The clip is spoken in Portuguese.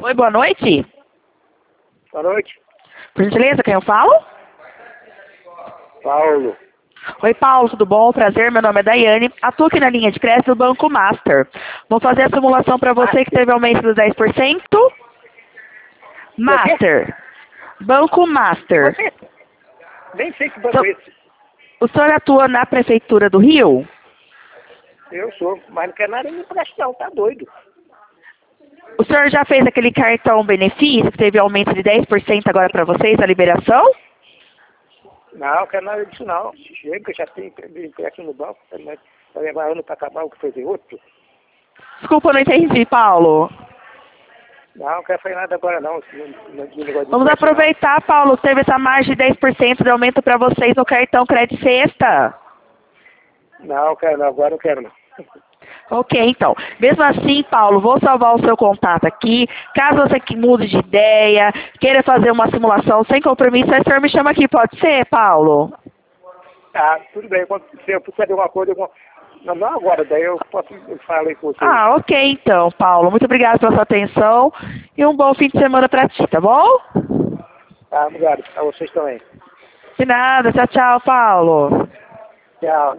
Oi, boa noite. Boa noite. Por gentileza, quem eu falo? Paulo. Oi, Paulo, tudo bom? Prazer, meu nome é Daiane. Atuo aqui na linha de crédito do Banco Master. Vou fazer a simulação para você que teve aumento dos 10%. Master. Banco Master. Você? Nem sei que banco é esse. O senhor atua na Prefeitura do Rio? Eu sou, mas não quero nada me emprestar, não, tá doido. O senhor já fez aquele cartão benefício que teve aumento de 10% agora para vocês, a liberação? Não, não quero nada disso não. Chega, que eu já tenho empréstimo no banco, para levar ano para acabar o que fazer outro. Desculpa, eu não entendi, Paulo. Não quero fazer nada agora não. Vamos aproveitar, Paulo, que teve essa margem de 10% de aumento para vocês no cartão Crédito Sexta. Não, quero não, agora não quero não. Ok, então. Mesmo assim, Paulo, vou salvar o seu contato aqui. Caso você mude de ideia, queira fazer uma simulação sem compromisso, aí o senhor me chama aqui, pode ser, Paulo? Tá, tudo bem. Se eu precisar de alguma coisa, não agora, daí eu falo aí com você. Ah, ok, então, Paulo. Muito obrigado pela sua atenção e um bom fim de semana para ti, tá bom? Tá, obrigado. A vocês também. De nada. Tchau, tchau, Paulo. Tchau.